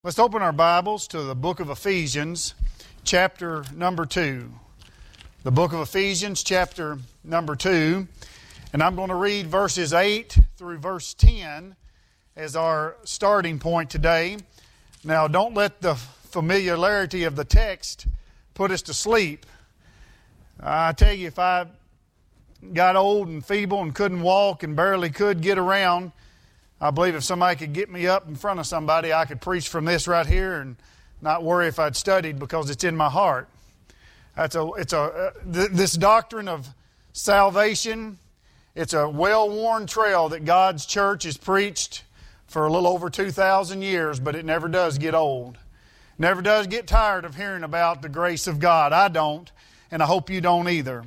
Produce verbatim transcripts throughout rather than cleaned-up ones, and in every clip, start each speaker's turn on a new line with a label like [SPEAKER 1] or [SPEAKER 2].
[SPEAKER 1] Let's open our Bibles to the book of Ephesians, chapter number two. The book of Ephesians, chapter number two. And I'm going to read verses eight through verse ten as our starting point today. Now, don't let the familiarity of the text put us to sleep. I tell you, if I got old and feeble and couldn't walk and barely could get around, I believe if somebody could get me up in front of somebody, I could preach from this right here and not worry if I'd studied because it's in my heart. That's a, it's a, uh, th- this doctrine of salvation, it's a well-worn trail that God's church has preached for a little over two thousand years, but it never does get old. Never does get tired of hearing about the grace of God. I don't, and I hope you don't either.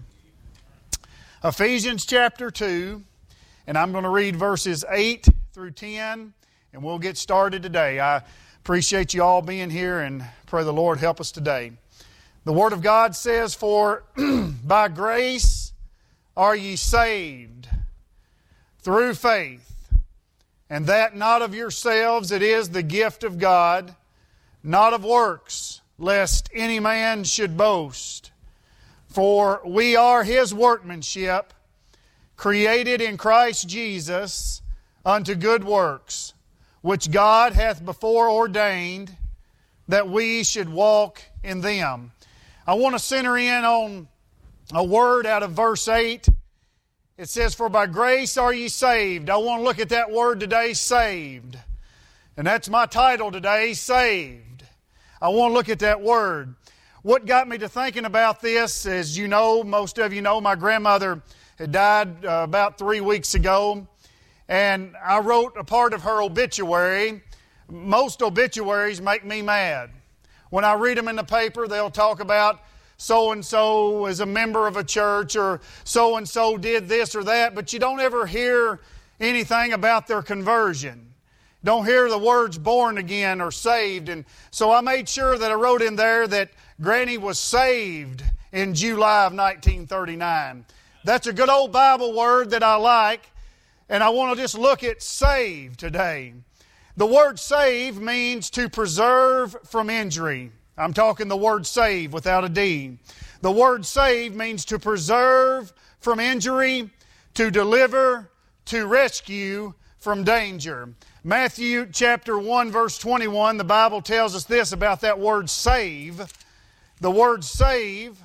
[SPEAKER 1] Ephesians chapter two, and I'm going to read verses eight through ten, and we'll get started today. I appreciate you all being here, and pray the Lord help us today. The Word of God says, "For by grace are ye saved, through faith, and that not of yourselves, it is the gift of God, not of works, lest any man should boast. For we are His workmanship, created in Christ Jesus, unto good works, which God hath before ordained that we should walk in them." I want to center in on a word out of verse eight. It says, "For by grace are ye saved." I want to look at that word today, saved. And that's my title today, saved. I want to look at that word. What got me to thinking about this, as you know, most of you know, my grandmother had died uh, about three weeks ago. And I wrote a part of her obituary. Most obituaries make me mad. When I read them in the paper, they'll talk about so-and-so is a member of a church, or so-and-so did this or that, but you don't ever hear anything about their conversion. Don't hear the words born again or saved. And so I made sure that I wrote in there that Granny was saved in July of nineteen thirty-nine. That's a good old Bible word that I like. And I want to just look at save today. The word save means to preserve from injury. I'm talking the word save without a D. The word save means to preserve from injury, to deliver, to rescue from danger. Matthew chapter one verse twenty-one, the Bible tells us this about that word save. The word save,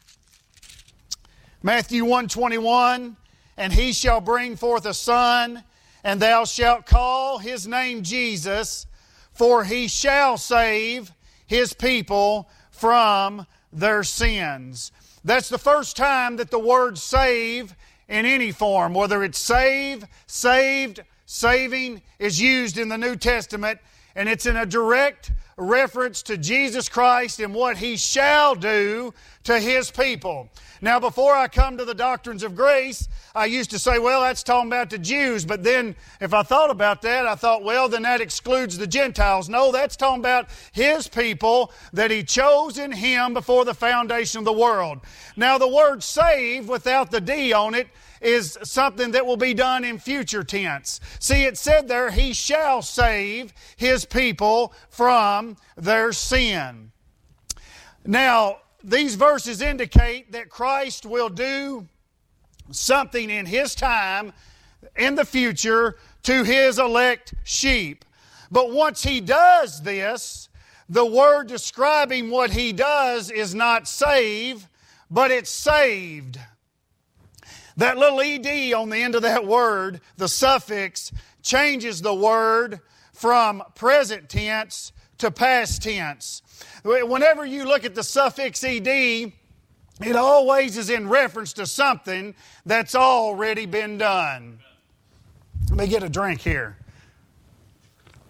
[SPEAKER 1] Matthew one twenty-one, "And he shall bring forth a son, and thou shalt call his name Jesus, for he shall save his people from their sins." That's the first time that the word save in any form, whether it's save, saved, saving, is used in the New Testament, and it's in a direct reference to Jesus Christ and what He shall do to His people. Now, before I come to the doctrines of grace, I used to say, well, that's talking about the Jews. But then if I thought about that, I thought, well, then that excludes the Gentiles. No, that's talking about His people that He chose in Him before the foundation of the world. Now, the word save without the D on it is something that will be done in future tense. See, it said there, He shall save His people from their sin. Now, these verses indicate that Christ will do something in His time, in the future, to His elect sheep. But once He does this, the word describing what He does is not save, but it's saved. That little ed on the end of that word, the suffix, changes the word from present tense to past tense. Whenever you look at the suffix ed, it always is in reference to something that's already been done. Let me get a drink here.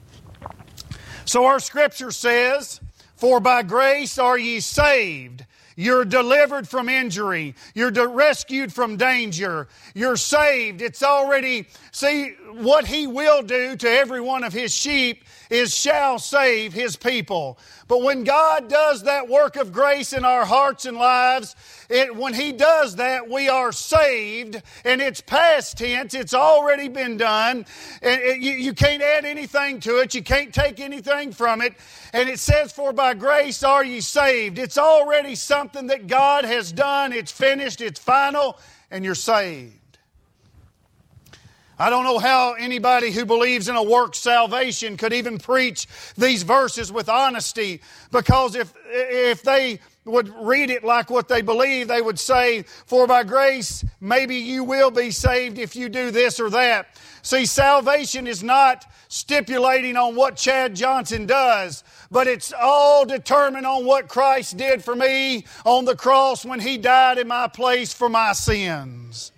[SPEAKER 1] So our scripture says, "For by grace are ye saved." You're delivered from injury. You're de- rescued from danger. You're saved. It's already, see, what He will do to every one of His sheep is shall save His people. But when God does that work of grace in our hearts and lives, it, when He does that, we are saved, and it's past tense. It's already been done. And it, you, you can't add anything to it. You can't take anything from it. And it says, for by grace are ye saved. It's already something that God has done. It's finished. It's final, and you're saved. I don't know how anybody who believes in a work salvation could even preach these verses with honesty, because if if they would read it like what they believe, they would say, for by grace maybe you will be saved if you do this or that. See, salvation is not stipulating on what Chad Johnson does, but it's all determined on what Christ did for me on the cross when He died in my place for my sins.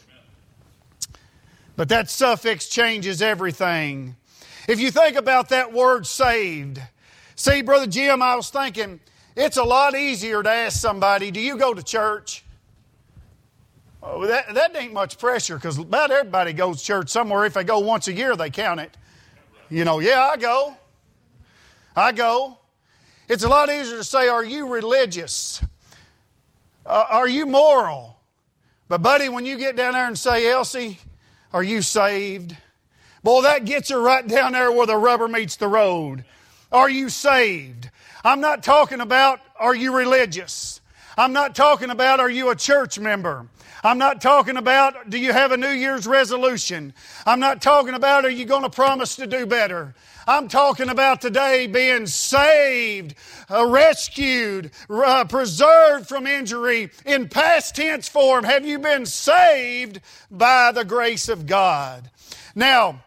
[SPEAKER 1] But that suffix changes everything. If you think about that word saved, see, Brother Jim, I was thinking, it's a lot easier to ask somebody, do you go to church? Oh, that, that ain't much pressure, because about everybody goes to church somewhere. If they go once a year, they count it. You know, yeah, I go. I go. It's a lot easier to say, are you religious? Uh, are you moral? But buddy, when you get down there and say, Elsie, are you saved? Boy, that gets her right down there where the rubber meets the road. Are you saved? I'm not talking about, are you religious? I'm not talking about, are you a church member? I'm not talking about, do you have a New Year's resolution? I'm not talking about, are you going to promise to do better? I'm talking about today being saved, uh, rescued, uh, preserved from injury in past tense form. Have you been saved by the grace of God? Now,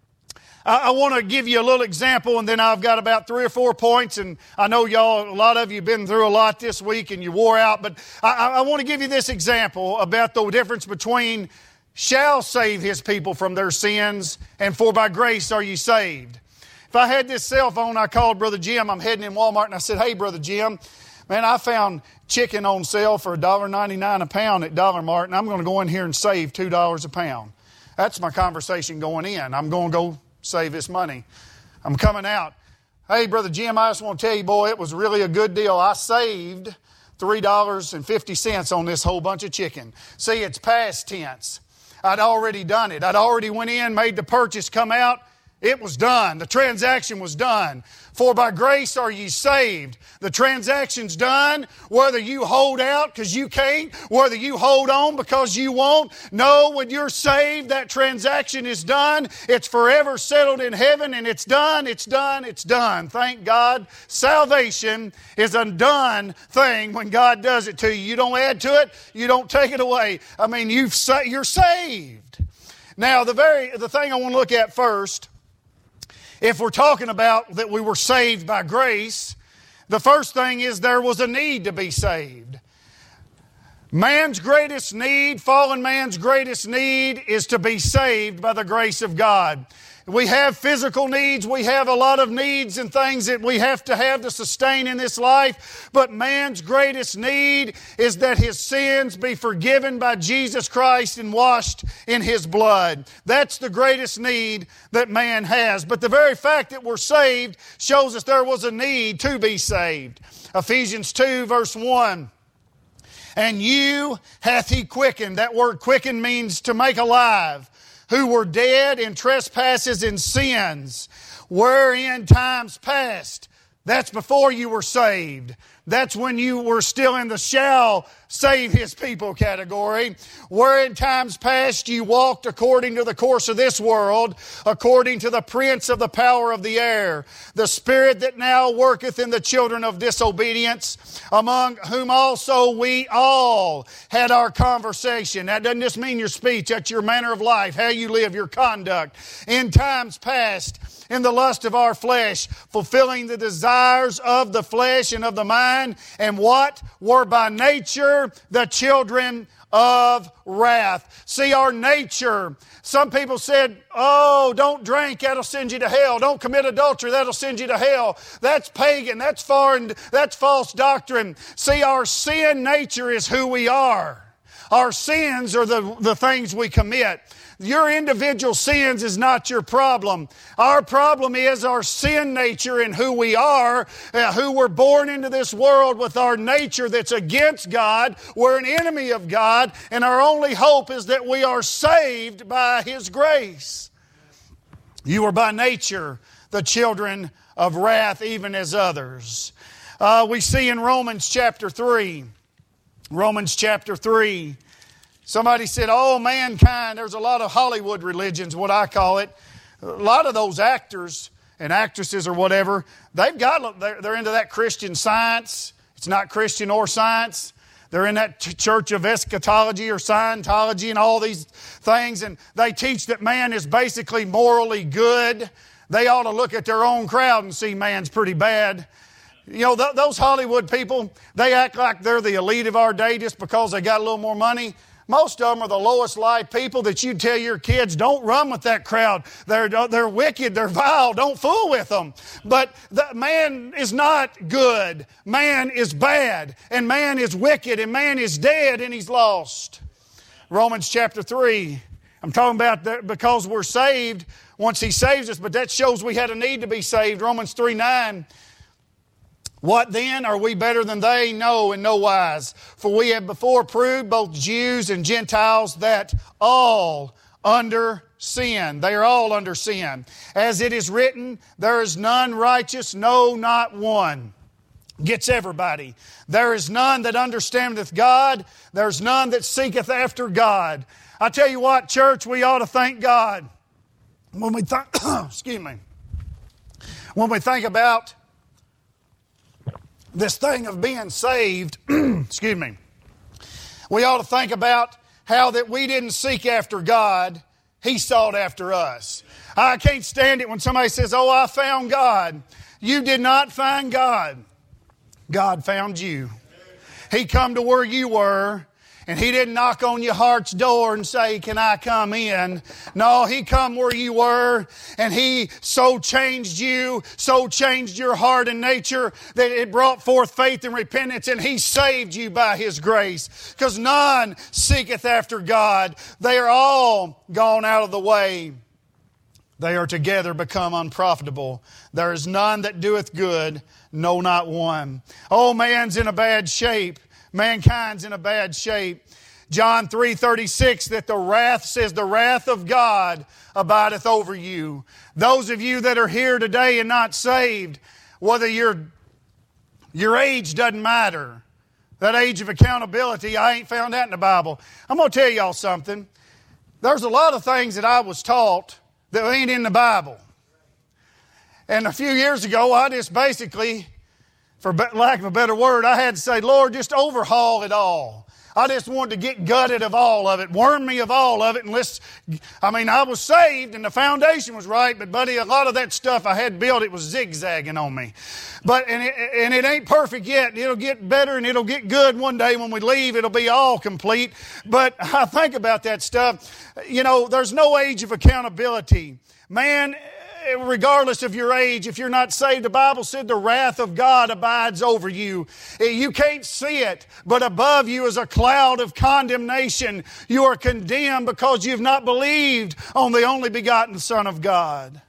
[SPEAKER 1] I, I want to give you a little example, and then I've got about three or four points, and I know y'all, a lot of you have been through a lot this week and you wore out, but I, I want to give you this example about the difference between shall save His people from their sins and for by grace are you saved. If I had this cell phone, I called Brother Jim. I'm heading in Walmart, and I said, hey, Brother Jim, man, I found chicken on sale for one dollar ninety-nine a pound at Dollar Mart, and I'm going to go in here and save two dollars a pound. That's my conversation going in. I'm going to go save this money. I'm coming out. Hey, Brother Jim, I just want to tell you, boy, it was really a good deal. I saved three dollars and fifty cents on this whole bunch of chicken. See, it's past tense. I'd already done it. I'd already went in, made the purchase, come out. It was done. The transaction was done. For by grace are ye saved. The transaction's done. Whether you hold out because you can't, whether you hold on because you won't. No, when you're saved, that transaction is done. It's forever settled in heaven, and it's done, it's done, it's done. Thank God. Salvation is a done thing when God does it to you. You don't add to it. You don't take it away. I mean, you've sa- you're saved. Now, the very the thing I want to look at first, if we're talking about that we were saved by grace, the first thing is there was a need to be saved. Man's greatest need, fallen man's greatest need, is to be saved by the grace of God. We have physical needs. We have a lot of needs and things that we have to have to sustain in this life. But man's greatest need is that his sins be forgiven by Jesus Christ and washed in His blood. That's the greatest need that man has. But the very fact that we're saved shows us there was a need to be saved. Ephesians two verse one. And you hath He quickened. That word quicken means to make alive. Who were dead in trespasses and sins, wherein times past. That's before you were saved. That's when you were still in the shall save His people category. Where in times past you walked according to the course of this world, according to the prince of the power of the air, the spirit that now worketh in the children of disobedience, among whom also we all had our conversation. That doesn't just mean your speech, that's your manner of life, how you live, your conduct. In times past, in the lust of our flesh, fulfilling the desires of the flesh and of the mind, and what were by nature the children of wrath. See, our nature. Some people said, oh, don't drink, that'll send you to hell. Don't commit adultery, that'll send you to hell. That's pagan, that's foreign, that's false doctrine. See, our sin nature is who we are. Our sins are the, the things we commit. Your individual sins is not your problem. Our problem is our sin nature and who we are, uh, who we're born into this world with our nature that's against God. We're an enemy of God, and our only hope is that we are saved by His grace. You are by nature the children of wrath, even as others. Uh, we see in Romans chapter three, Romans chapter three, somebody said, oh, mankind, there's a lot of Hollywood religions, what I call it. A lot of those actors and actresses or whatever, they've got, they're, they're into that Christian Science. It's not Christian or science. They're in that t- church of eschatology or Scientology and all these things, and they teach that man is basically morally good. They ought to look at their own crowd and see man's pretty bad. You know, th- those Hollywood people, they act like they're the elite of our day just because they got a little more money. Most of them are the lowest life people that you tell your kids, don't run with that crowd. They're, they're wicked, they're vile, don't fool with them. But the man is not good. Man is bad. And man is wicked. And man is dead and he's lost. Romans chapter three. I'm talking about that because we're saved once He saves us. But that shows we had a need to be saved. Romans three nine. What then? Are we better than they? No, in no wise. For we have before proved, both Jews and Gentiles, that all under sin. They are all under sin. As it is written, there is none righteous, no, not one. Gets everybody. There is none that understandeth God. There's none that seeketh after God. I tell you what, church, we ought to thank God. When we think, excuse me, when we think about this thing of being saved, excuse me, we ought to think about how that we didn't seek after God, He sought after us. I can't stand it when somebody says, oh, I found God. You did not find God. God found you. He come to where you were, and He didn't knock on your heart's door and say, can I come in? No, He come where you were, and He so changed you, so changed your heart and nature that it brought forth faith and repentance, and He saved you by His grace. Because none seeketh after God. They are all gone out of the way. They are together become unprofitable. There is none that doeth good, no, not one. Oh, man's in a bad shape. Mankind's in a bad shape. John three thirty-six, that the wrath, says the wrath of God abideth over you. Those of you that are here today and not saved, whether your, your age doesn't matter. That age of accountability, I ain't found that in the Bible. I'm going to tell y'all something. There's a lot of things that I was taught that ain't in the Bible. And a few years ago, I just basically, for lack of a better word, I had to say, Lord, just overhaul it all. I just wanted to get gutted of all of it, worm me of all of it, and let's, I mean, I was saved and the foundation was right, but buddy, a lot of that stuff I had built, it was zigzagging on me. But, and it, and it ain't perfect yet. It'll get better and it'll get good one day when we leave. It'll be all complete. But I think about that stuff. You know, there's no age of accountability. Man, regardless of your age, if you're not saved, the Bible said the wrath of God abides over you. You can't see it, but above you is a cloud of condemnation. You are condemned because you've not believed on the only begotten Son of God.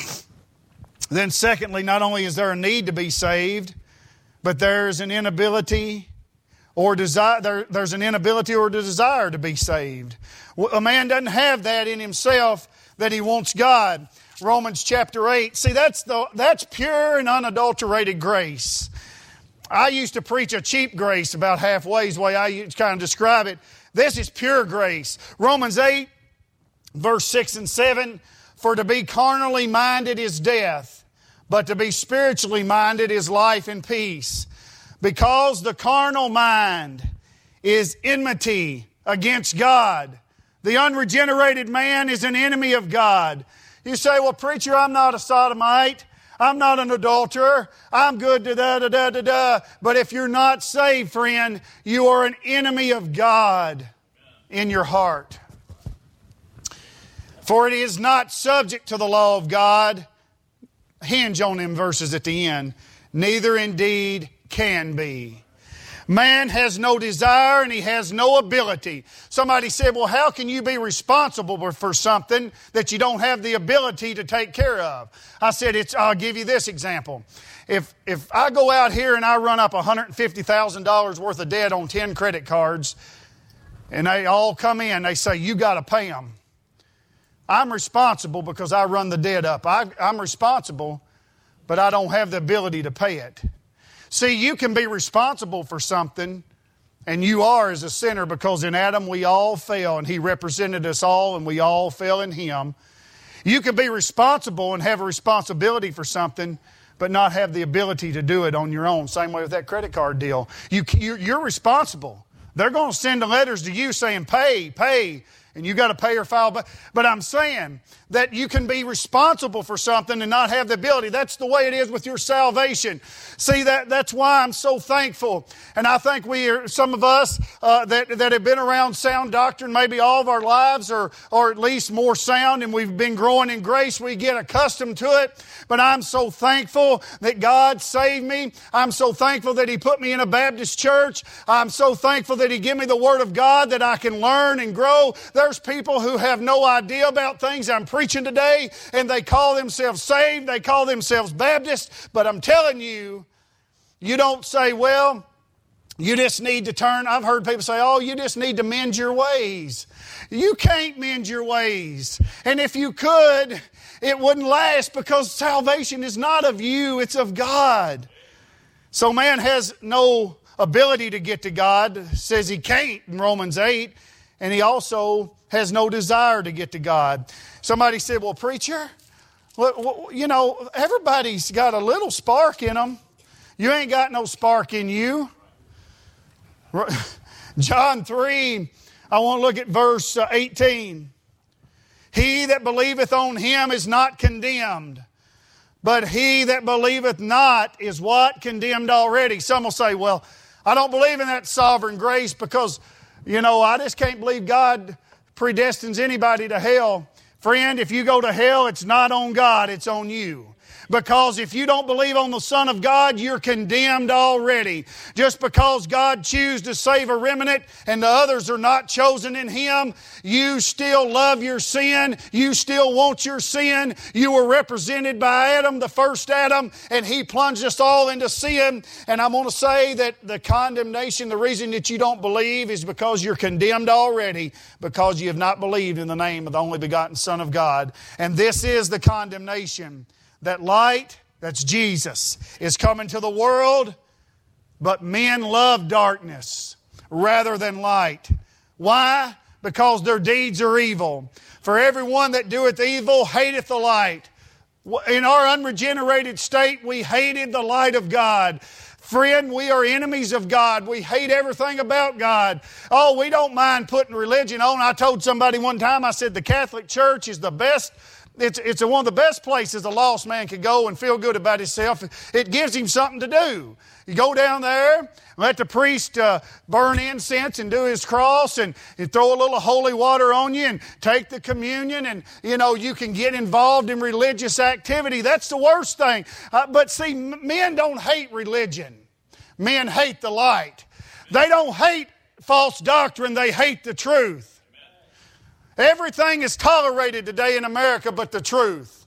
[SPEAKER 1] Then secondly, not only is there a need to be saved, but there's an inability or desire, there, there's an inability or desire to be saved. A man doesn't have that in himself that he wants God. Romans chapter eight. See, that's the that's pure and unadulterated grace. I used to preach a cheap grace about halfway is the way I used to kind of describe it. This is pure grace. Romans eight, verse six and seven. For to be carnally minded is death, but to be spiritually minded is life and peace. Because the carnal mind is enmity against God. The unregenerated man is an enemy of God. You say, well, preacher, I'm not a sodomite. I'm not an adulterer. I'm good to da da da da da. But if you're not saved, friend, you are an enemy of God. in your heart. For it is not subject to the law of God. Hinge on them verses at the end. Neither indeed can be. Man has no desire and he has no ability. Somebody said, well, how can you be responsible for something that you don't have the ability to take care of? I said, it's, I'll give you this example. If, if I go out here and I run up one hundred fifty thousand dollars worth of debt on ten credit cards, and they all come in, they say, you got to pay them. I'm responsible because I run the debt up. I, I'm responsible, but I don't have the ability to pay it. See, you can be responsible for something, and you are as a sinner, because in Adam we all fell, and He represented us all, and we all fell in Him. You can be responsible and have a responsibility for something, but not have the ability to do it on your own. Same way with that credit card deal. You, you're, you're responsible. They're going to send the letters to you saying, pay, pay, and you got to pay or file. But, but I'm saying that you can be responsible for something and not have the ability. That's the way it is with your salvation. See, that that's why I'm so thankful. And I think we are, some of us uh, that, that have been around sound doctrine maybe all of our lives, or, or at least more sound, and we've been growing in grace, we get accustomed to it. But I'm so thankful that God saved me. I'm so thankful that He put me in a Baptist church. I'm so thankful that He gave me the Word of God that I can learn and grow. There's people who have no idea about things I'm preaching today, and they call themselves saved. They call themselves Baptist. But I'm telling you, you don't say, well, you just need to turn. I've heard people say, oh, you just need to mend your ways. You can't mend your ways. And if you could, it wouldn't last, because salvation is not of you, it's of God. So man has no ability to get to God. Says he can't in Romans eight. And he also has no desire to get to God. Somebody said, well, preacher, well, you know, everybody's got a little spark in them. You ain't got no spark in you. John three, I want to look at verse eighteen. He that believeth on Him is not condemned, but he that believeth not is what? Condemned already. Some will say, well, I don't believe in that sovereign grace because, you know, I just can't believe God predestines anybody to hell. Friend, if you go to hell, it's not on God, it's on you. Because if you don't believe on the Son of God, you're condemned already. Just because God chooses to save a remnant and the others are not chosen in Him, you still love your sin. You still want your sin. You were represented by Adam, the first Adam, and he plunged us all into sin. And I'm going to say that the condemnation, the reason that you don't believe is because you're condemned already, because you have not believed in the name of the only begotten Son of God. And this is the condemnation. That light, that's Jesus, is coming to the world, but men love darkness rather than light. Why? Because their deeds are evil. For everyone that doeth evil hateth the light. In our unregenerated state, we hated the light of God. Friend, we are enemies of God. We hate everything about God. Oh, we don't mind putting religion on. I told somebody one time, I said the Catholic Church is the best. It's, it's one of the best places a lost man could go and feel good about himself. It gives him something to do. You go down there, let the priest uh, burn incense and do his cross, and you throw a little holy water on you and take the communion, and you know you can get involved in religious activity. That's the worst thing. Uh, but see, men don't hate religion. Men hate the light. They don't hate false doctrine. They hate the truth. Everything is tolerated today in America but the truth.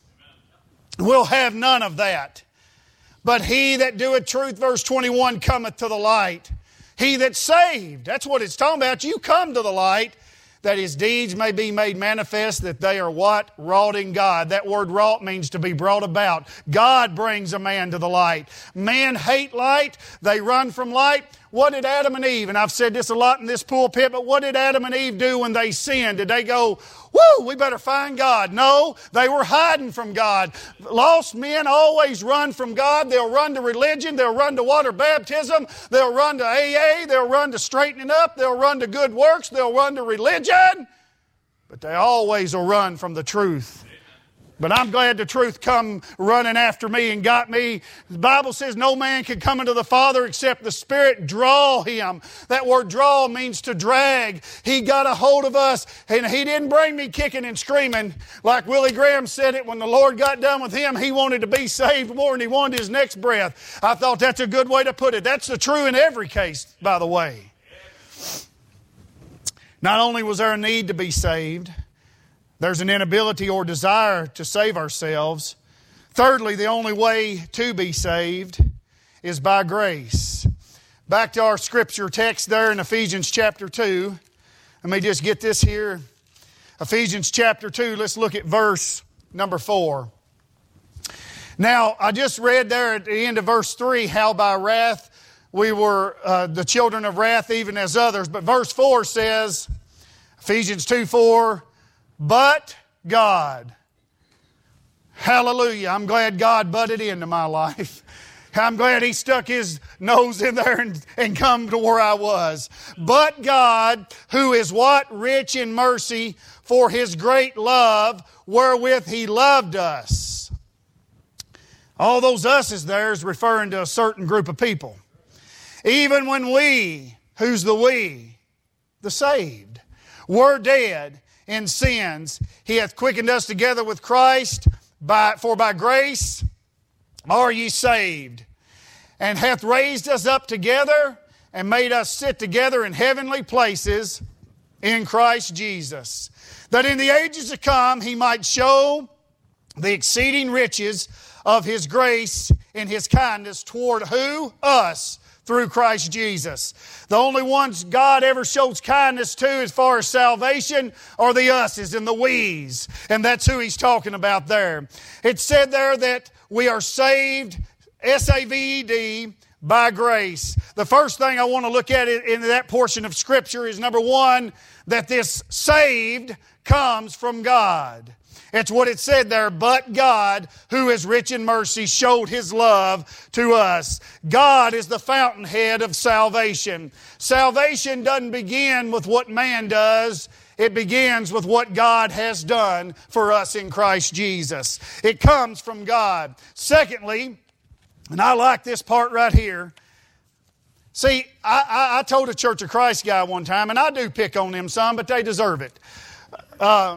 [SPEAKER 1] We'll have none of that. But he that doeth truth, verse twenty-one, cometh to the light. He that's saved, that's what it's talking about. You come to the light, that his deeds may be made manifest, that they are what? Wrought in God. That word wrought means to be brought about. God brings a man to the light. Men hate light. They run from light. What did Adam and Eve, and I've said this a lot in this pulpit, but what did Adam and Eve do when they sinned? Did they go, woo, we better find God? No, they were hiding from God. Lost men always run from God. They'll run to religion. They'll run to water baptism. They'll run to A A. They'll run to straightening up. They'll run to good works. They'll run to religion. But they always will run from the truth. But I'm glad the truth come running after me and got me. The Bible says no man can come into the Father except the Spirit draw him. That word draw means to drag. He got a hold of us, and He didn't bring me kicking and screaming. Like Willie Graham said it, when the Lord got done with him, he wanted to be saved more than he wanted his next breath. I thought that's a good way to put it. That's the true in every case, by the way. Not only was there a need to be saved, there's an inability or desire to save ourselves. Thirdly, the only way to be saved is by grace. Back to our scripture text there in Ephesians chapter two. Let me just get this here. Ephesians chapter two, let's look at verse number four. Now, I just read there at the end of verse three how by wrath we were uh, the children of wrath even as others. But verse four says, Ephesians two four, but God. Hallelujah. I'm glad God butted into my life. I'm glad He stuck His nose in there and, and come to where I was. But God, who is what? Rich in mercy, for His great love, wherewith He loved us. All those us's there is referring to a certain group of people. Even when we, who's the we? The saved. Were dead in sins, He hath quickened us together with Christ, by, for by grace are ye saved, and hath raised us up together and made us sit together in heavenly places in Christ Jesus, that in the ages to come He might show the exceeding riches of His grace in His kindness toward who? Us. Through Christ Jesus. The only ones God ever shows kindness to as far as salvation are the us's and the we's. And that's who He's talking about there. It said there that we are saved, S A V E D, by grace. The first thing I want to look at in that portion of Scripture is number one, that this saved comes from God. It's what it said there, but God, who is rich in mercy, showed His love to us. God is the fountainhead of salvation. Salvation doesn't begin with what man does. It begins with what God has done for us in Christ Jesus. It comes from God. Secondly, and I like this part right here. See, I, I, I told a Church of Christ guy one time, and I do pick on them some, but they deserve it. Uh,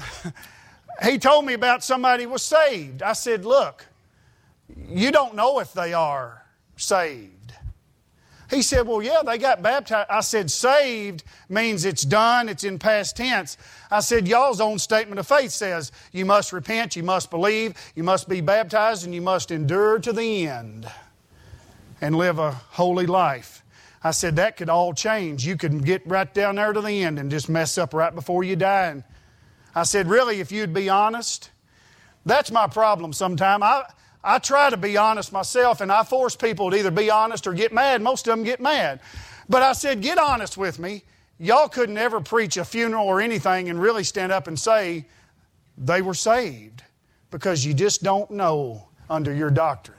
[SPEAKER 1] He told me about somebody was saved. I said, look, you don't know if they are saved. He said, well, yeah, they got baptized. I said, saved means it's done, it's in past tense. I said, y'all's own statement of faith says you must repent, you must believe, you must be baptized, and you must endure to the end and live a holy life. I said, that could all change. You could get right down there to the end and just mess up right before you die. And I said, really, if you'd be honest? That's my problem sometimes. I, I try to be honest myself, and I force people to either be honest or get mad. Most of them get mad. But I said, get honest with me. Y'all couldn't ever preach a funeral or anything and really stand up and say they were saved, because you just don't know under your doctrine.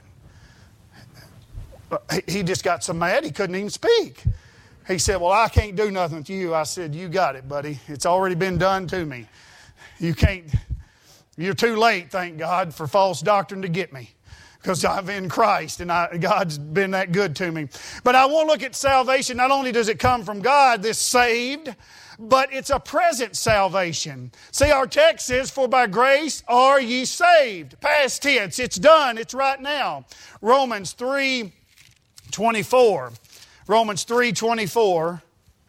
[SPEAKER 1] He just got so mad he couldn't even speak. He said, well, I can't do nothing to you. I said, you got it, buddy. It's already been done to me. You can't, you're too late, thank God, for false doctrine to get me, because I'm in Christ and I, God's been that good to me. But I want to look at salvation. Not only does it come from God, this saved, but it's a present salvation. See, our text says, for by grace are ye saved. Past tense, it's done, it's right now. Romans three twenty-four. Romans three twenty-four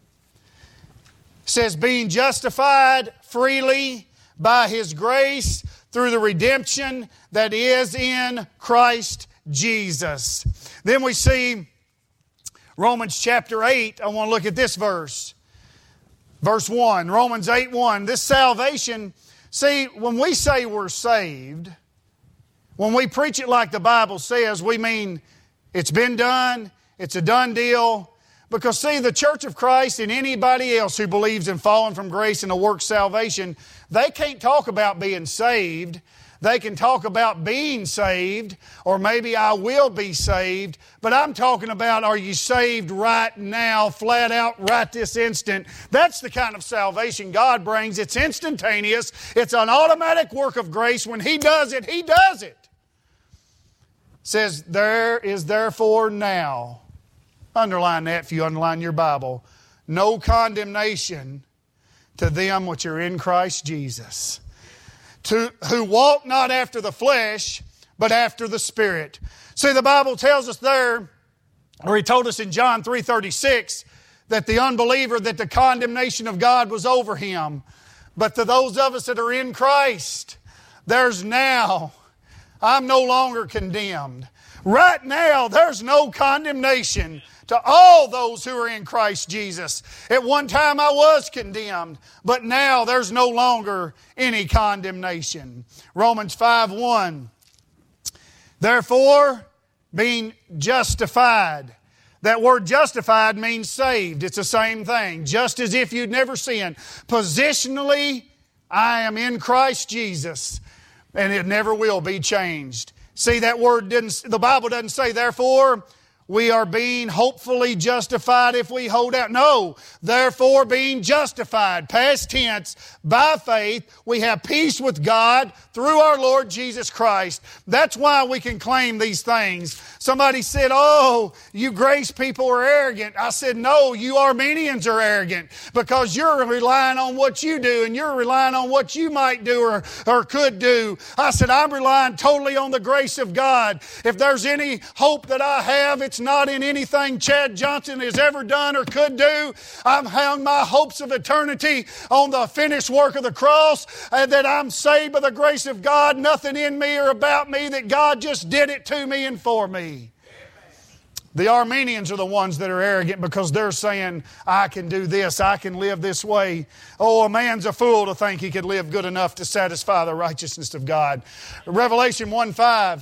[SPEAKER 1] says, being justified freely by His grace through the redemption that is in Christ Jesus. Then we see Romans chapter eight. I want to look at this verse. Verse one, Romans eight one. This salvation, see, when we say we're saved, when we preach it like the Bible says, we mean it's been done, it's a done deal. Because see, the Church of Christ and anybody else who believes in falling from grace and a work salvation, they can't talk about being saved. They can talk about being saved, or maybe I will be saved, but I'm talking about, are you saved right now, flat out, right this instant? That's the kind of salvation God brings. It's instantaneous. It's an automatic work of grace. When He does it, He does it. It says, there is therefore now, underline that if you underline your Bible, no condemnation to them which are in Christ Jesus, to, who walk not after the flesh, but after the Spirit. See, the Bible tells us there, or He told us in John three thirty-six, that the unbeliever, that the condemnation of God was over him. But to those of us that are in Christ, there's now, I'm no longer condemned. Right now, there's no condemnation to all those who are in Christ Jesus. At one time I was condemned, but now there's no longer any condemnation. Romans five one. Therefore, being justified. That word justified means saved. It's the same thing. Just as if you'd never sinned. Positionally, I am in Christ Jesus, and it never will be changed. See, that word didn't, the Bible doesn't say, therefore, we are being hopefully justified if we hold out. No, therefore being justified, past tense, by faith, we have peace with God through our Lord Jesus Christ. That's why we can claim these things. Somebody said, oh, you grace people are arrogant. I said, no, you Armenians are arrogant because you're relying on what you do and you're relying on what you might do or, or could do. I said, I'm relying totally on the grace of God. If there's any hope that I have, it's not in anything Chad Johnson has ever done or could do. I've hung my hopes of eternity on the finished work of the cross, and that I'm saved by the grace of God, nothing in me or about me, that God just did it to me and for me. The Armenians are the ones that are arrogant because they're saying, I can do this, I can live this way. Oh, a man's a fool to think he could live good enough to satisfy the righteousness of God. Revelation one five.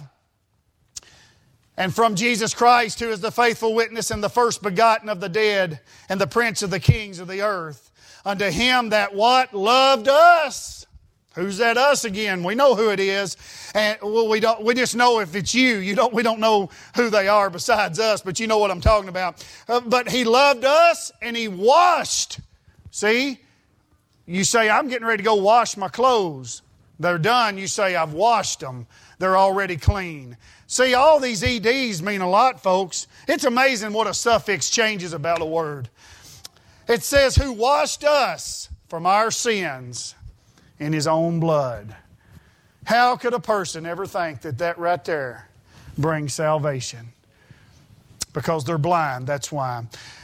[SPEAKER 1] And from Jesus Christ, who is the faithful witness and the first begotten of the dead and the prince of the kings of the earth, unto Him that what? Loved us. Who's that us again? We know who it is. And well, we don't, we just know if it's you. You don't, we don't know who they are besides us, but you know what I'm talking about. Uh, but He loved us and He washed. See? You say, I'm getting ready to go wash my clothes. They're done. You say, I've washed them. They're already clean. See, all these E Ds mean a lot, folks. It's amazing what a suffix changes about a word. It says, who washed us from our sins in His own blood. How could a person ever think that that right there brings salvation? Because they're blind, that's why.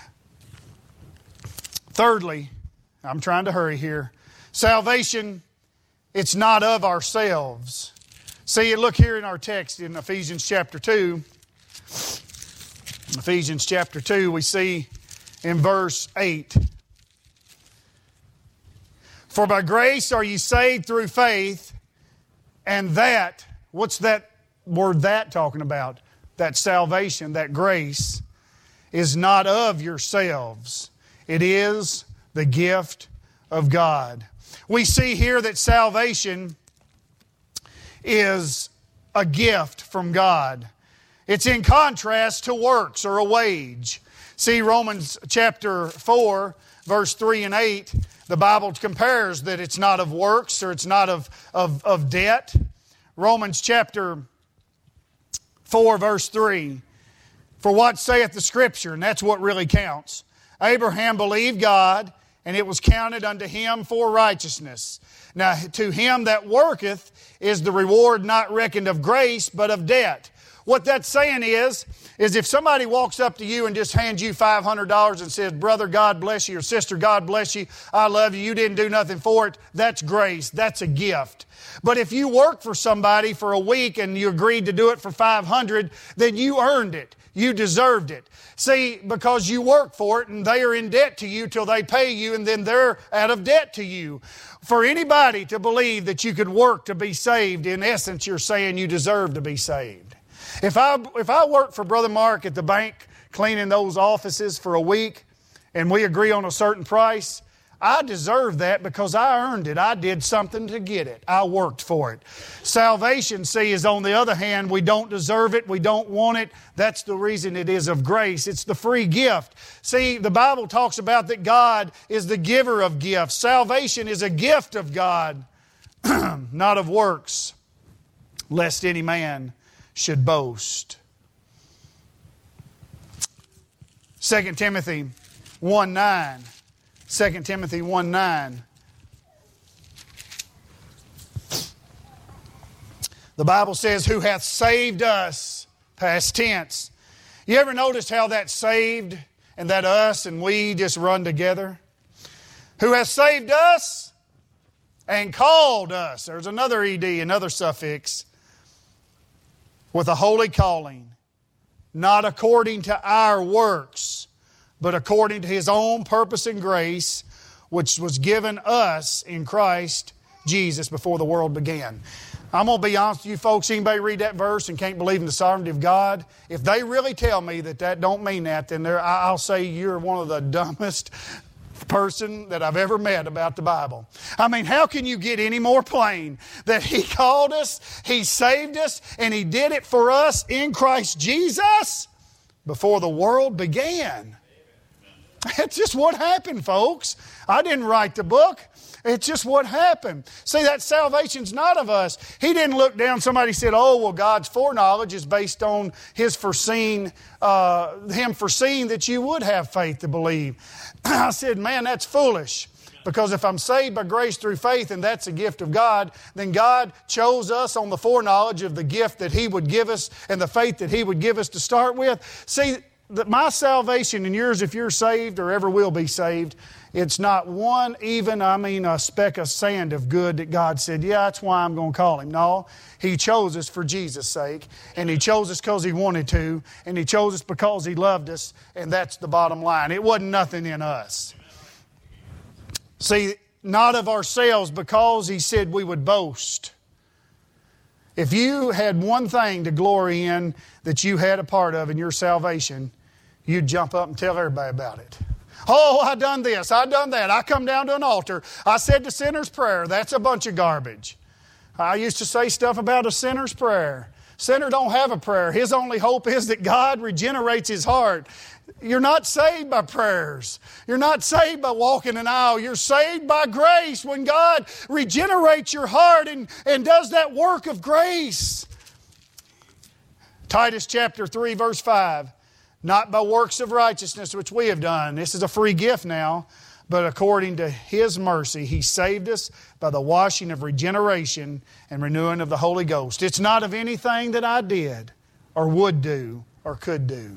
[SPEAKER 1] Thirdly, I'm trying to hurry here. Salvation, it's not of ourselves. See, look here in our text in Ephesians chapter two. Ephesians chapter two, we see in verse eight. For by grace are ye saved through faith, and that, what's that word that talking about? That salvation, that grace, is not of yourselves. It is the gift of God. We see here that salvation is a gift from God. It's in contrast to works or a wage. See Romans chapter four, verse three and eight, the Bible compares that it's not of works or it's not of, of, of debt. Romans chapter four, verse three, for what saith the Scripture, and that's what really counts. Abraham believed God, and it was counted unto him for righteousness. Now, to him that worketh is the reward not reckoned of grace, but of debt. What that's saying is, is if somebody walks up to you and just hands you five hundred dollars and says, brother, God bless you, or sister, God bless you, I love you, you didn't do nothing for it, that's grace, that's a gift. But if you work for somebody for a week and you agreed to do it for five hundred dollars, then you earned it. You deserved it. See, because you work for it and they are in debt to you till they pay you, and then they're out of debt to you. For anybody to believe that you could work to be saved, in essence, you're saying you deserve to be saved. If I, if I work for Brother Mark at the bank cleaning those offices for a week and we agree on a certain price, I deserve that because I earned it. I did something to get it. I worked for it. Salvation, see, is on the other hand, we don't deserve it. We don't want it. That's the reason it is of grace. It's the free gift. See, the Bible talks about that God is the giver of gifts. Salvation is a gift of God, not of works, lest any man should boast. Second Timothy one nine. Second Timothy one nine. The Bible says, who hath saved us, past tense. You ever notice how that saved and that us and we just run together? Who hath saved us and called us. There's another ed, another suffix. With a holy calling, not according to our works, but according to His own purpose and grace, which was given us in Christ Jesus before the world began. I'm going to be honest with you folks, anybody read that verse and can't believe in the sovereignty of God? If they really tell me that that don't mean that, then I'll say you're one of the dumbest person that I've ever met about the Bible. I mean, how can you get any more plain that He called us, He saved us, and He did it for us in Christ Jesus before the world began? It's just what happened, folks. I didn't write the book. It's just what happened. See, that salvation's not of us. He didn't look down. Somebody said, oh, well, God's foreknowledge is based on His foreseen, uh, Him foreseeing that you would have faith to believe. I said, man, that's foolish. Because if I'm saved by grace through faith and that's a gift of God, then God chose us on the foreknowledge of the gift that He would give us and the faith that He would give us to start with. See, that my salvation and yours, if you're saved or ever will be saved, it's not one even, I mean, a speck of sand of good that God said, yeah, that's why I'm going to call Him. No, He chose us for Jesus' sake, and He chose us because He wanted to, and He chose us because He loved us, and that's the bottom line. It wasn't nothing in us. See, not of ourselves, because He said we would boast. If you had one thing to glory in that you had a part of in your salvation, you'd jump up and tell everybody about it. Oh, I done this, I done that. I come down to an altar. I said the sinner's prayer. That's a bunch of garbage. I used to say stuff about a sinner's prayer. Sinner don't have a prayer. His only hope is that God regenerates his heart. You're not saved by prayers. You're not saved by walking an aisle. You're saved by grace when God regenerates your heart and, and does that work of grace. Titus chapter three, verse five. Not by works of righteousness which we have done. This is a free gift now. But according to His mercy, He saved us by the washing of regeneration and renewing of the Holy Ghost. It's not of anything that I did or would do or could do.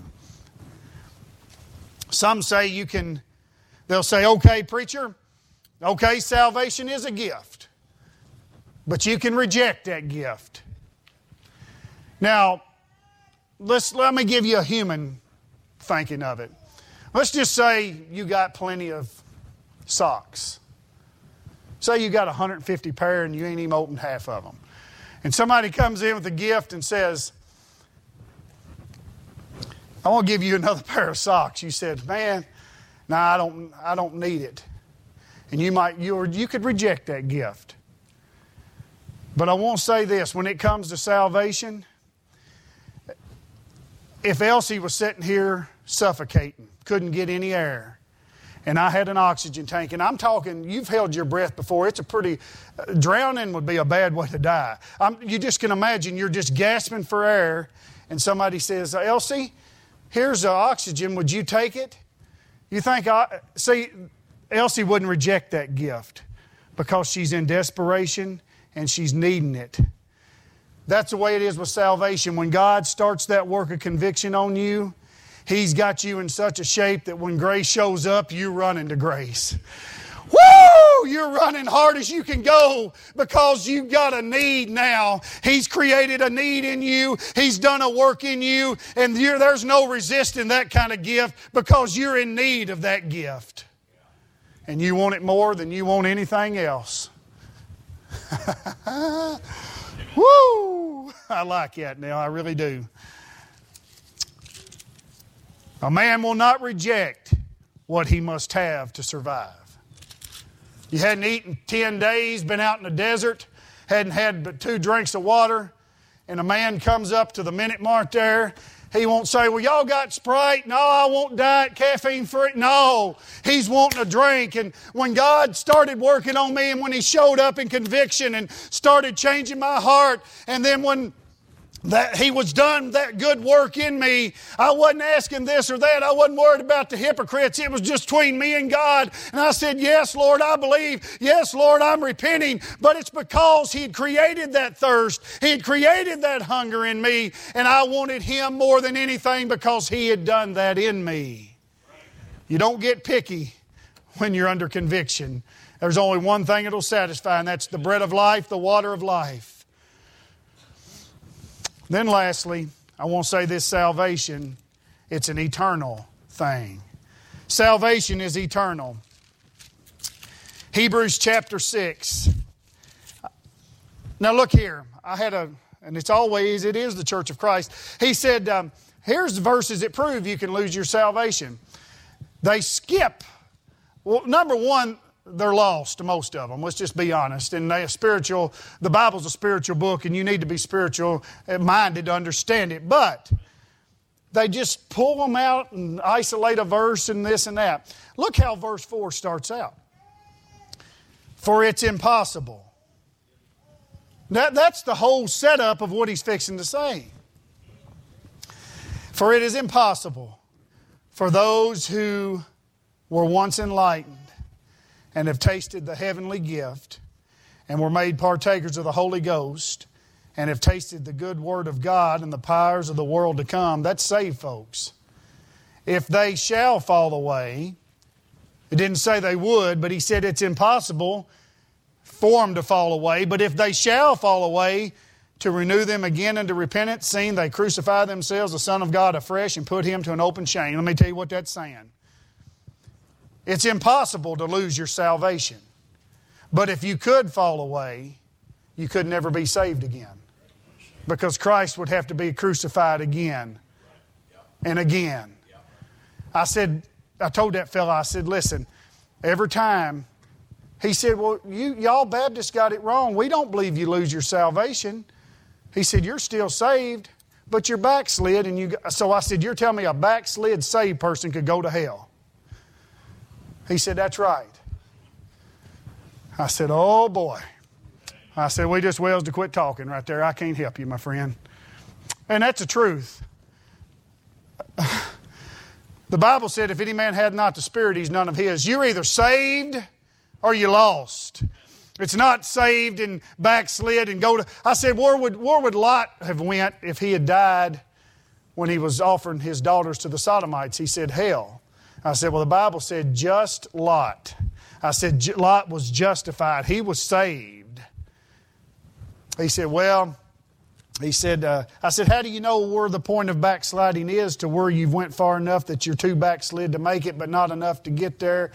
[SPEAKER 1] Some say you can, they'll say, okay, preacher, okay, salvation is a gift. But you can reject that gift. Now, let's, let me give you a human thinking of it. Let's just say you got plenty of socks. Say you got one hundred fifty pair and you ain't even opened half of them. And somebody comes in with a gift and says, I want to give you another pair of socks. You said, man, no, nah, I don't I don't need it. And you might you or you could reject that gift. But I want to say this, when it comes to salvation, if Elsie was sitting here suffocating, couldn't get any air, and I had an oxygen tank, and I'm talking, you've held your breath before, it's a pretty, uh, drowning would be a bad way to die. I'm, you just can imagine you're just gasping for air, and somebody says, Elsie, here's the oxygen, would you take it? You think, I, see, Elsie wouldn't reject that gift because she's in desperation and she's needing it. That's the way it is with salvation. When God starts that work of conviction on you, He's got you in such a shape that when grace shows up, you run into grace. Woo! You're running hard as you can go because you've got a need now. He's created a need in you. He's done a work in you. And you're, there's no resisting that kind of gift because you're in need of that gift. And you want it more than you want anything else. Woo! I like that now. I really do. A man will not reject what he must have to survive. You hadn't eaten ten days, been out in the desert, hadn't had but two drinks of water, and a man comes up to the minute mark there. He won't say, well, y'all got Sprite? No, I won't diet, caffeine free. No, he's wanting a drink. And when God started working on me and when He showed up in conviction and started changing my heart, and then when that He was done that good work in me, I wasn't asking this or that. I wasn't worried about the hypocrites. It was just between me and God. And I said, yes, Lord, I believe. Yes, Lord, I'm repenting. But it's because He had created that thirst. He had created that hunger in me. And I wanted Him more than anything because He had done that in me. You don't get picky when you're under conviction. There's only one thing that'll satisfy, and that's the bread of life, the water of life. Then lastly, I want to say this salvation, it's an eternal thing. Salvation is eternal. Hebrews chapter six. Now look here. I had a, and it's always, it is the Church of Christ. He said, um, here's the verses that prove you can lose your salvation. They skip. Well, number one, they're lost, most of them. Let's just be honest. And they are spiritual. The Bible's a spiritual book, and you need to be spiritual minded to understand it. But they just pull them out and isolate a verse and this and that. Look how verse four starts out. For it's impossible. That, that's the whole setup of what he's fixing to say. For it is impossible for those who were once enlightened and have tasted the heavenly gift, and were made partakers of the Holy Ghost, and have tasted the good word of God and the powers of the world to come. That's saved folks. If they shall fall away, it didn't say they would, but he said it's impossible for them to fall away. But if they shall fall away, to renew them again into repentance, seeing they crucify themselves, the Son of God, afresh, and put Him to an open shame. Let me tell you what that's saying. It's impossible to lose your salvation. But if you could fall away, you could never be saved again. Because Christ would have to be crucified again and again. I said, I told that fellow, I said, listen, every time, he said, well, you, y'all Baptists got it wrong. We don't believe you lose your salvation. He said, you're still saved, but you're backslid. And you. So I said, you're telling me a backslid saved person could go to hell? He said, that's right. I said, oh boy. I said, we just wells to quit talking right there. I can't help you, my friend. And that's the truth. The Bible said, if any man had not the Spirit, he's none of his. You're either saved or you're lost. It's not saved and backslid and go to... I said, where would, where would Lot have went if he had died when he was offering his daughters to the Sodomites? He said, hell. I said, well, the Bible said just Lot. I said, Lot was justified. He was saved. He said, well, he said, uh, I said, how do you know where the point of backsliding is to where you've went far enough that you're too backslid to make it, but not enough to get there?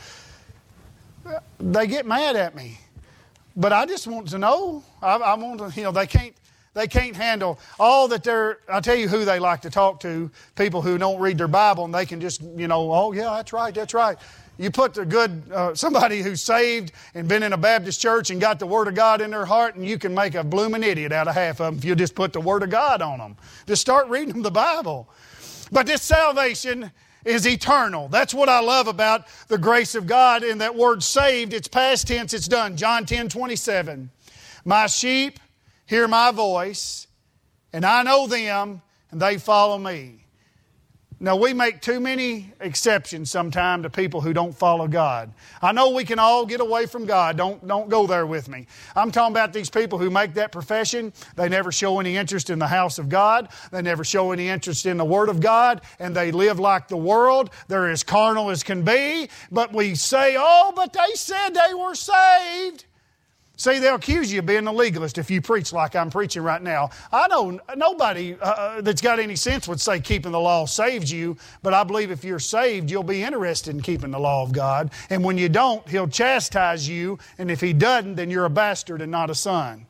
[SPEAKER 1] They get mad at me. But I just want to know. I, I want to, you know, they can't, They can't handle all that they're... I'll tell you who they like to talk to, people who don't read their Bible, and they can just, you know, oh, yeah, that's right, that's right. You put the good... Uh, somebody who's saved and been in a Baptist church and got the Word of God in their heart, and you can make a blooming idiot out of half of them if you just put the Word of God on them. Just start reading them the Bible. But this salvation is eternal. That's what I love about the grace of God. In that word saved, it's past tense, it's done. John ten twenty-seven. My sheep hear my voice, and I know them, and they follow me. Now, we make too many exceptions sometimes to people who don't follow God. I know we can all get away from God. Don't, don't go there with me. I'm talking about these people who make that profession. They never show any interest in the house of God. They never show any interest in the Word of God. And they live like the world. They're as carnal as can be. But we say, oh, but they said they were saved. See, they'll accuse you of being a legalist if you preach like I'm preaching right now. I know nobody uh, that's got any sense would say keeping the law saves you, but I believe if you're saved, you'll be interested in keeping the law of God. And when you don't, He'll chastise you, and if He doesn't, then you're a bastard and not a son.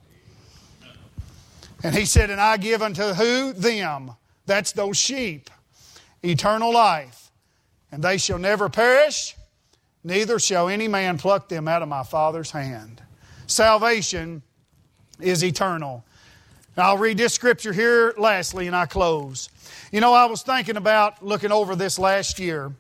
[SPEAKER 1] And He said, and I give unto who? Them. That's those sheep. Eternal life. And they shall never perish, neither shall any man pluck them out of my Father's hand. Salvation is eternal. Now, I'll read this scripture here lastly, and I close. You know, I was thinking about looking over this last year.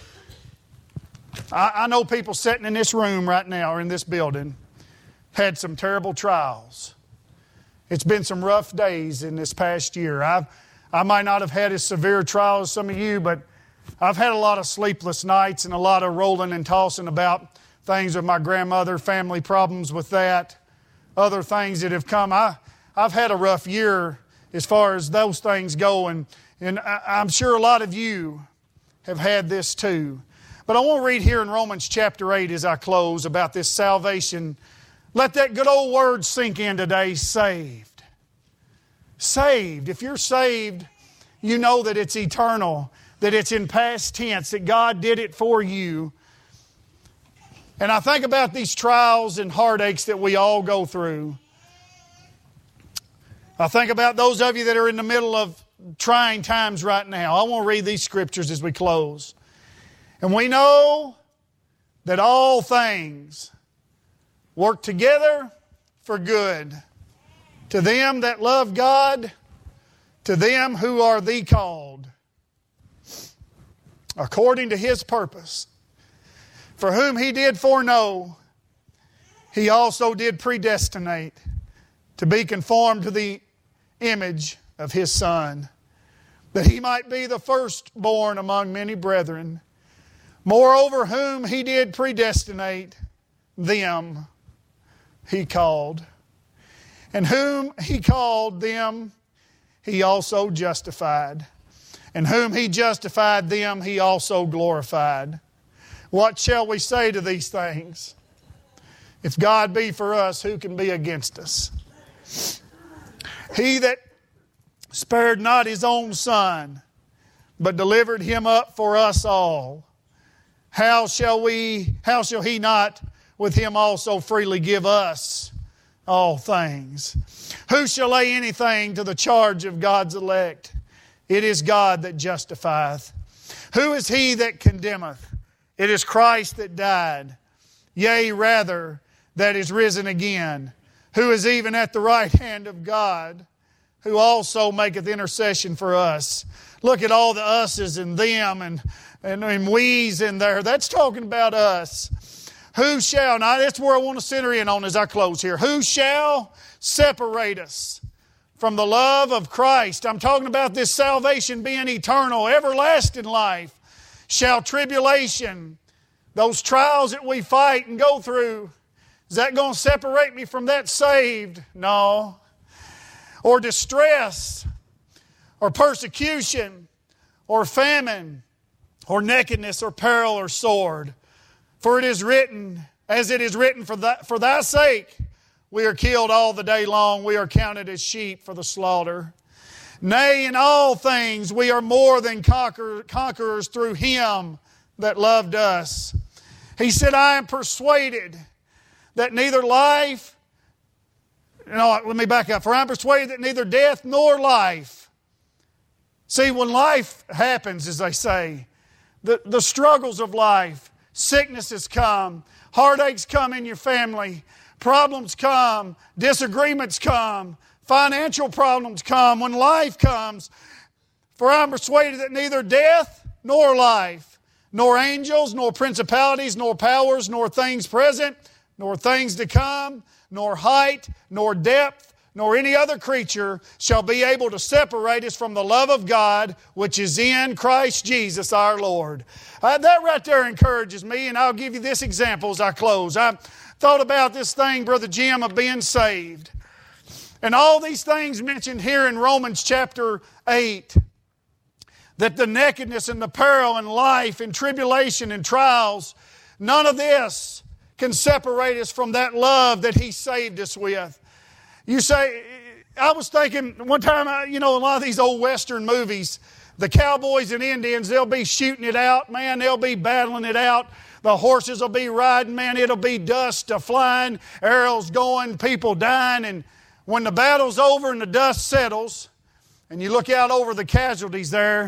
[SPEAKER 1] I, I know people sitting in this room right now or in this building had some terrible trials. It's been some rough days in this past year. I've, I might not have had as severe trials as some of you, but I've had a lot of sleepless nights and a lot of rolling and tossing about things with my grandmother, family problems with that, other things that have come. I, I've had a rough year as far as those things go, and, and I, I'm sure a lot of you have had this too. But I want to read here in Romans chapter eight as I close about this salvation. Let that good old word sink in today, saved. Saved. If you're saved, you know that it's eternal, that it's in past tense, that God did it for you. And I think about these trials and heartaches that we all go through. I think about those of you that are in the middle of trying times right now. I want to read these scriptures as we close. And we know that all things work together for good to them that love God, to them who are the called, according to His purpose. For whom He did foreknow, He also did predestinate to be conformed to the image of His Son, that He might be the firstborn among many brethren. Moreover, whom He did predestinate, them He called. And whom He called, them He also justified. And whom He justified, them He also glorified. What shall we say to these things? If God be for us, who can be against us? He that spared not His own Son, but delivered Him up for us all, how shall we, how shall He not with Him also freely give us all things? Who shall lay anything to the charge of God's elect? It is God that justifieth. Who is he that condemneth? It is Christ that died, yea, rather, that is risen again, who is even at the right hand of God, who also maketh intercession for us. Look at all the us's and them and, and, and we's in there. That's talking about us. Who shall, now that's where I want to center in on as I close here. Who shall separate us from the love of Christ? I'm talking about this salvation being eternal, everlasting life. Shall tribulation, those trials that we fight and go through, is that going to separate me from that saved? No. Or distress, or persecution, or famine, or nakedness, or peril, or sword. For it is written, as it is written, for, thy, for thy sake we are killed all the day long. We are counted as sheep for the slaughter. Nay, in all things we are more than conquer, conquerors through Him that loved us. He said, I am persuaded that neither life, no, let me back up. For I am persuaded that neither death nor life. See, when life happens, as they say, the, the struggles of life, sicknesses come, heartaches come in your family, problems come, disagreements come, financial problems come. When life comes, for I am persuaded that neither death nor life, nor angels, nor principalities, nor powers, nor things present, nor things to come, nor height, nor depth, nor any other creature shall be able to separate us from the love of God which is in Christ Jesus our Lord. Uh, that right there encourages me, and I'll give you this example as I close. I thought about this thing, Brother Jim, of being saved. And all these things mentioned here in Romans chapter eight, that the nakedness and the peril and life and tribulation and trials, none of this can separate us from that love that He saved us with. You say, I was thinking one time, you know, a lot of these old Western movies, the cowboys and Indians, they'll be shooting it out, man, they'll be battling it out. The horses will be riding, man, it'll be dust flying, arrows going, people dying, and when the battle's over and the dust settles, and you look out over the casualties there,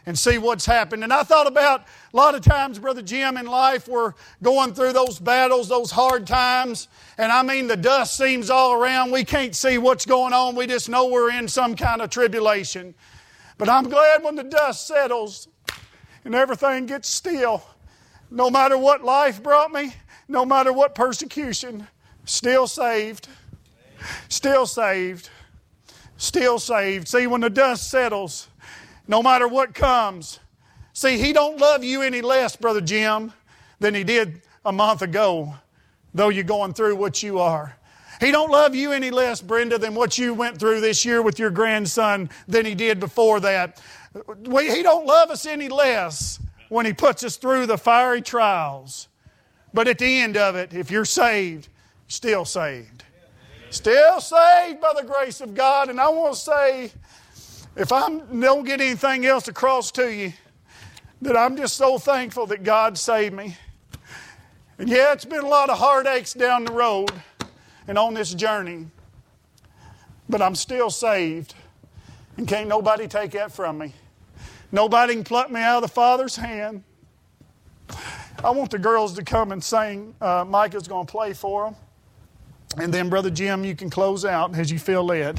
[SPEAKER 1] and see what's happened. And I thought about a lot of times, Brother Jim, in life we're going through those battles, those hard times. And I mean the dust seems all around. We can't see what's going on. We just know we're in some kind of tribulation. But I'm glad when the dust settles and everything gets still. No matter what life brought me, no matter what persecution, still saved. Still saved. Still saved. See, when the dust settles, no matter what comes. See, He don't love you any less, Brother Jim, than He did a month ago, though you're going through what you are. He don't love you any less, Brenda, than what you went through this year with your grandson than He did before that. We, he don't love us any less when He puts us through the fiery trials. But at the end of it, if you're saved, still saved. Still saved by the grace of God. And I want to say, if I don't get anything else across to you, that I'm just so thankful that God saved me. And yeah, it's been a lot of heartaches down the road and on this journey. But I'm still saved. And can't nobody take that from me. Nobody can pluck me out of the Father's hand. I want the girls to come and sing. Uh, Micah's going to play for them. And then, Brother Jim, you can close out as you feel led.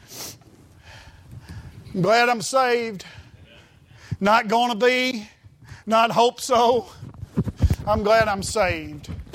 [SPEAKER 1] I'm glad I'm saved. Not going to be. Not hope so. I'm glad I'm saved.